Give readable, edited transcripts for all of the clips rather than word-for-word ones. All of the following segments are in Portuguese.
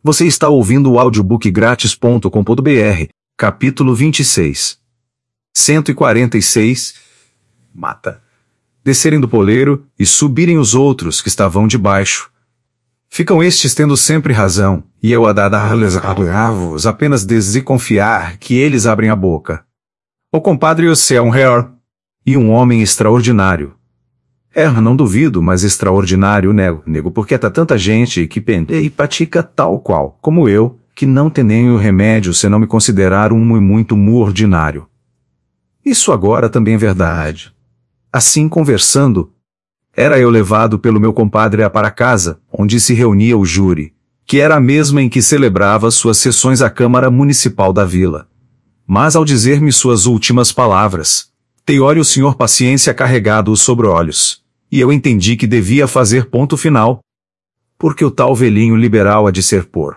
Você está ouvindo o audiobookgratis.com.br, capítulo 26. 146. Mata. Descerem do poleiro e subirem os outros que estavam debaixo. Ficam estes tendo sempre razão, e eu a dar-lhes apenas desconfiar que eles abrem a boca. O compadre José é um rei e um homem extraordinário. Não duvido, mas extraordinário nego porque tá tanta gente que pende e pratica tal qual, como eu, que não tem nem o remédio se não me considerar um muito ordinário. Isso agora também é verdade. Assim conversando, era eu levado pelo meu compadre para casa, onde se reunia o júri, que era a mesma em que celebrava suas sessões à Câmara Municipal da Vila. Mas ao dizer-me suas últimas palavras, Teório o senhor paciência carregado os sobre-olhos, e eu entendi que devia fazer ponto final, porque o tal velhinho liberal há de ser por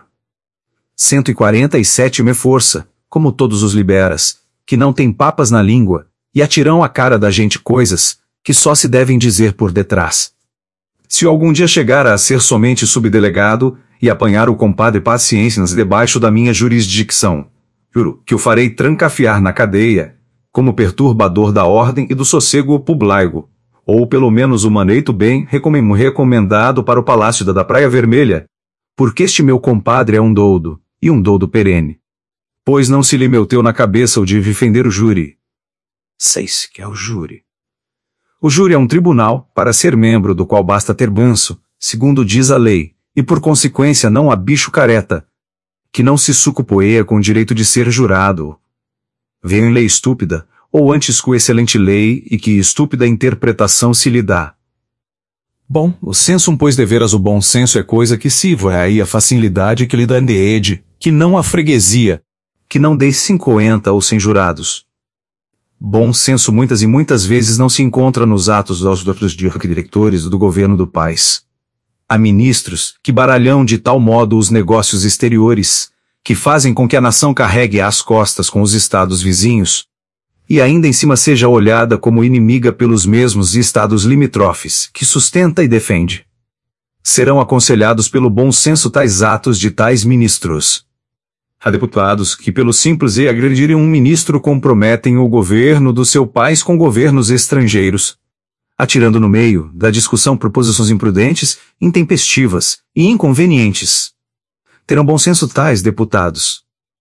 147 me força, como todos os liberas, que não tem papas na língua, e atiram à cara da gente coisas, que só se devem dizer por detrás. Se algum dia chegar a ser somente subdelegado, e apanhar o compadre paciência debaixo da minha jurisdição, juro que o farei trancafiar na cadeia, como perturbador da ordem e do sossego público, ou pelo menos o maneito bem recomendado para o Palácio da Praia Vermelha, porque este meu compadre é um doudo, e um doudo perene. Pois não se lhe meteu na cabeça o de defender o júri. 6. Que é o júri. O júri é um tribunal, para ser membro do qual basta ter banço, segundo diz a lei, e por consequência não há bicho careta, que não se sucupoeia com o direito de ser jurado. Veio em lei estúpida, ou antes com excelente lei, e que estúpida interpretação se lhe dá. Bom, o senso pois deveras o bom senso é coisa que se vai aí a facilidade que lhe dá de que não a freguesia, que não dê 50 ou 100 jurados. Bom senso muitas e muitas vezes não se encontra nos atos dos outros diretores do governo do país. Há ministros que baralham de tal modo os negócios exteriores, que fazem com que a nação carregue às costas com os estados vizinhos, e ainda em cima seja olhada como inimiga pelos mesmos estados limítrofes, que sustenta e defende. Serão aconselhados pelo bom senso tais atos de tais ministros. Há deputados que pelo simples e agredirem um ministro comprometem o governo do seu país com governos estrangeiros, atirando no meio da discussão proposições imprudentes, intempestivas e inconvenientes. Terão bom senso tais deputados.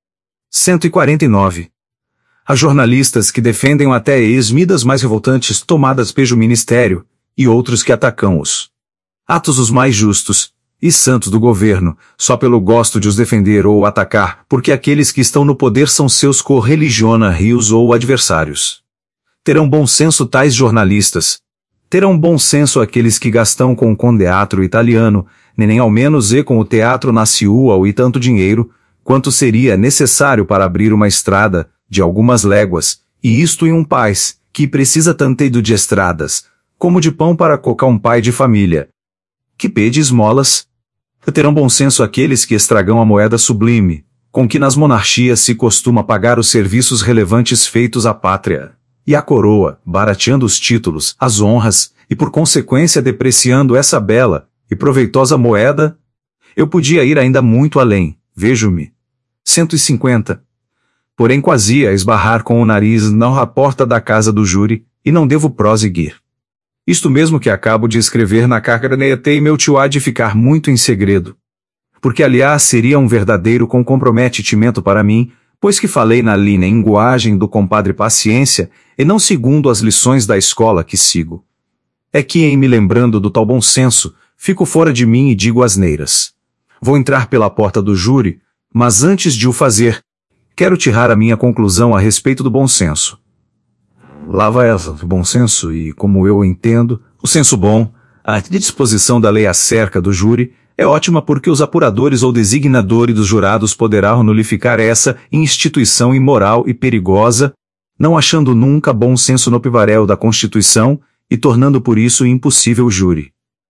149. Há jornalistas que defendem até ex-medidas mais revoltantes tomadas pelo ministério, e outros que atacam os atos os mais justos e santos do governo, só pelo gosto de os defender ou atacar, porque aqueles que estão no poder são seus correligionários ou adversários. Terão bom senso tais jornalistas. Terão bom senso aqueles que gastam com o teatro italiano, nem ao menos e com o teatro nacional e tanto dinheiro, quanto seria necessário para abrir uma estrada, de algumas léguas, e isto em um país, que precisa tanto de estradas, como de pão para cocar um pai de família, que pede esmolas. Terão bom senso aqueles que estragam a moeda sublime, com que nas monarquias se costuma pagar os serviços relevantes feitos à pátria, e à coroa, barateando os títulos, as honras, e por consequência depreciando essa bela e proveitosa moeda. Eu podia ir ainda muito além, vejo-me. 150. Porém quase a esbarrar com o nariz na porta da casa do júri, e não devo prosseguir. Isto mesmo que acabo de escrever na carta e meu tio há de ficar muito em segredo. Porque aliás seria um verdadeiro comprometimento para mim, pois que falei na linguagem do compadre paciência, e não segundo as lições da escola que sigo. É que em me lembrando do tal bom senso, fico fora de mim e digo asneiras. Vou entrar pela porta do júri, mas antes de o fazer, quero tirar a minha conclusão a respeito do bom senso. Lá vai ela, o bom senso, e como eu entendo, o senso bom, a disposição da lei acerca do júri, é ótima porque os apuradores ou designadores dos jurados poderão nulificar essa instituição imoral e perigosa, não achando nunca bom senso no pivarel da Constituição, e tornando por isso impossível o júri.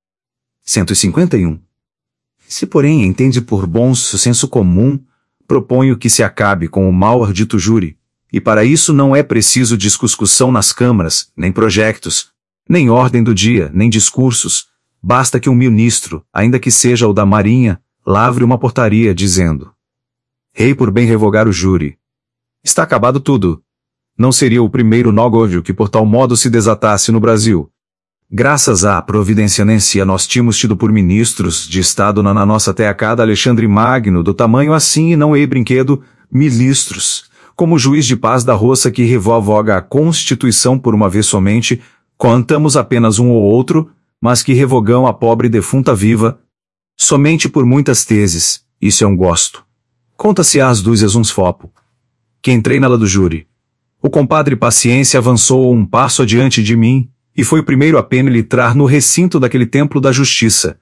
151. Se porém entende por bom senso comum, proponho que se acabe com o mal dito júri, e para isso não é preciso discussão nas câmaras, nem projetos, nem ordem do dia, nem discursos, basta que um ministro, ainda que seja o da Marinha, lavre uma portaria dizendo: Rei por bem revogar o júri. Está acabado tudo. Não seria o primeiro nógodio que por tal modo se desatasse no Brasil. Graças à providencianência nós tínhamos tido por ministros de Estado na nossa terra cada Alexandre Magno do tamanho assim e não é brinquedo, ministros, como juiz de paz da roça que revoga a Constituição por uma vez somente, contamos apenas um ou outro, mas que revogam a pobre defunta viva, somente por muitas teses, isso é um gosto. Conta-se às dúzias uns fopo. Que entrei na la do júri. O compadre Paciência avançou um passo adiante de mim, e foi o primeiro a penetrar no recinto daquele templo da justiça.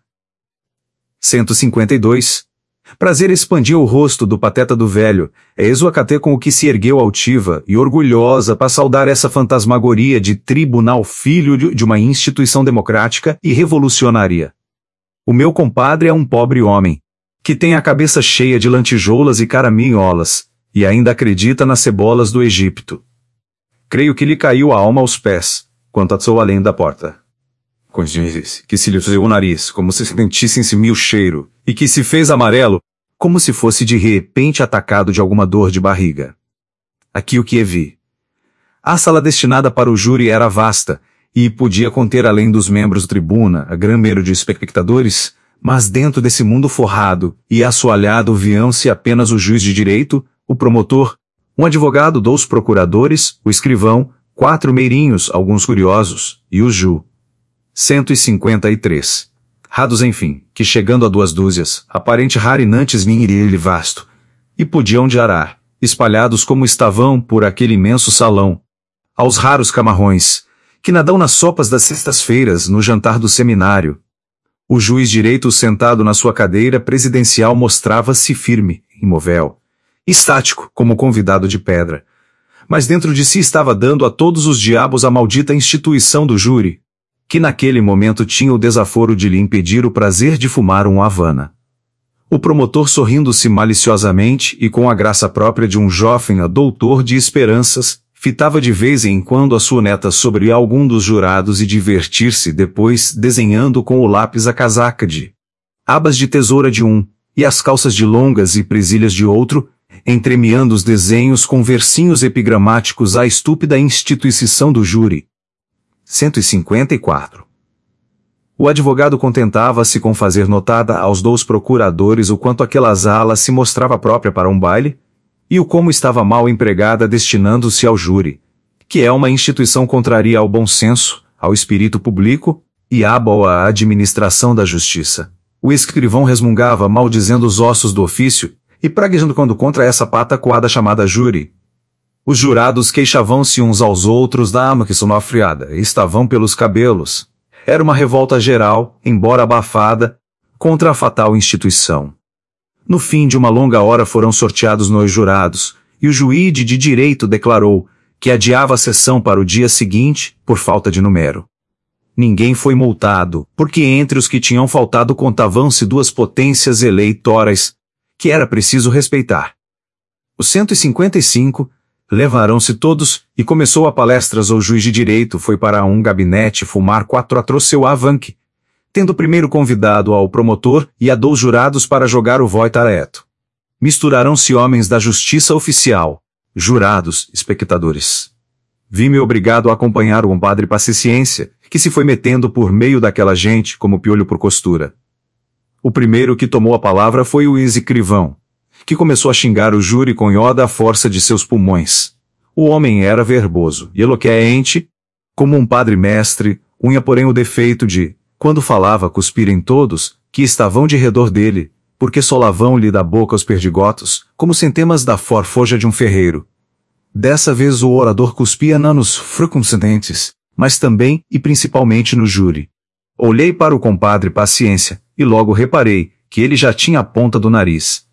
152. Prazer expandiu o rosto do pateta do velho, exuacatê com o que se ergueu altiva e orgulhosa para saudar essa fantasmagoria de tribunal filho de uma instituição democrática e revolucionária. O meu compadre é um pobre homem, que tem a cabeça cheia de lantijoulas e caraminholas, e ainda acredita nas cebolas do Egito. Creio que lhe caiu a alma aos pés, quando atsou além da porta. Que se lhe fez o nariz, como se sentissem-se mil cheiro, e que se fez amarelo, como se fosse de repente atacado de alguma dor de barriga. Aqui o que vi. A sala destinada para o júri era vasta, e podia conter além dos membros do tribuna, a grande número de espectadores, mas dentro desse mundo forrado e assoalhado viam-se apenas o juiz de direito, o promotor, um advogado, 2 procuradores, o escrivão, 4 meirinhos, alguns curiosos, e o ju. 153. Rados enfim, que chegando a 2 dúzias, aparente rarinantes minhirele vasto, e podiam de arar, espalhados como estavam por aquele imenso salão, aos raros camarrões, que nadam nas sopas das sextas-feiras no jantar do seminário. O juiz direito sentado na sua cadeira presidencial mostrava-se firme, imóvel, estático, como convidado de pedra. Mas dentro de si estava dando a todos os diabos a maldita instituição do júri, que naquele momento tinha o desaforo de lhe impedir o prazer de fumar um Havana. O promotor sorrindo-se maliciosamente e com a graça própria de um jovem doutor de esperanças, fitava de vez em quando a sua neta sobre algum dos jurados e divertir-se depois desenhando com o lápis a casaca de abas de tesoura de um, e as calças de longas e presilhas de outro, entremeando os desenhos com versinhos epigramáticos à estúpida instituição do júri. 154. O advogado contentava-se com fazer notada aos 2 procuradores o quanto aquela sala se mostrava própria para um baile, e o como estava mal empregada destinando-se ao júri, que é uma instituição contrária ao bom senso, ao espírito público, e à boa administração da justiça. O escrivão resmungava maldizendo os ossos do ofício, e praguejando quando contra essa patacoada chamada júri. Os jurados queixavam-se uns aos outros da alma que sonofriada, e estavam pelos cabelos. Era uma revolta geral, embora abafada, contra a fatal instituição. No fim de uma longa hora foram sorteados nos jurados, e o juiz de direito declarou que adiava a sessão para o dia seguinte, por falta de número. Ninguém foi multado, porque entre os que tinham faltado contavam-se 2 potências eleitorais, que era preciso respeitar. Os 155 levaram-se todos, e começou a palestras o juiz de direito foi para um gabinete fumar 4 atroz seu avanque, tendo primeiro convidado ao promotor e a 2 jurados para jogar o voitareto. Misturaram-se homens da justiça oficial, jurados, espectadores. Vi-me obrigado a acompanhar o compadre Paciência, que se foi metendo por meio daquela gente como piolho por costura. O primeiro que tomou a palavra foi o escrivão, que começou a xingar o júri com ioda à força de seus pulmões. O homem era verboso e eloquente, como um padre mestre, unha porém o defeito de, quando falava, cuspir em todos, que estavam de redor dele, porque solavam-lhe da boca os perdigotos, como centemas da forfoja de um ferreiro. Dessa vez o orador cuspia nos circuncidentes, mas também e principalmente no júri. Olhei para o compadre Paciência, e logo reparei que ele já tinha a ponta do nariz.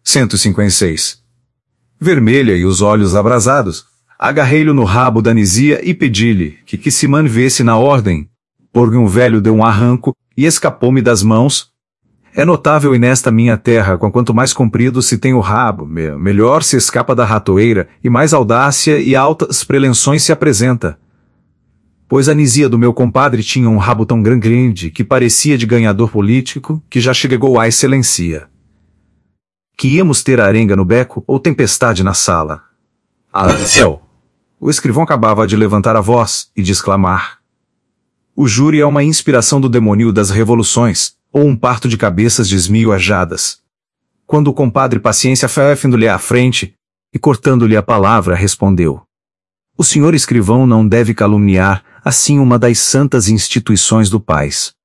156. Vermelha e os olhos abrasados, agarrei-lhe no rabo da Nisia e pedi-lhe que se mantivesse na ordem, porque um velho deu um arranco, e escapou-me das mãos. É notável e nesta minha terra, quanto mais comprido se tem o rabo, melhor se escapa da ratoeira, e mais audácia e altas prelenções se apresenta. Pois a Nisia do meu compadre tinha um rabo tão grande que parecia de ganhador político, que já chegou à excelência. que íamos ter arenga no beco ou tempestade na sala. Céu! O escrivão acabava de levantar a voz e de exclamar. O júri é uma inspiração do demônio das revoluções, ou um parto de cabeças desmioajadas. Quando o compadre Paciência foi findo-lhe à frente, e cortando-lhe a palavra, respondeu. O senhor escrivão não deve caluniar, assim, uma das santas instituições do país.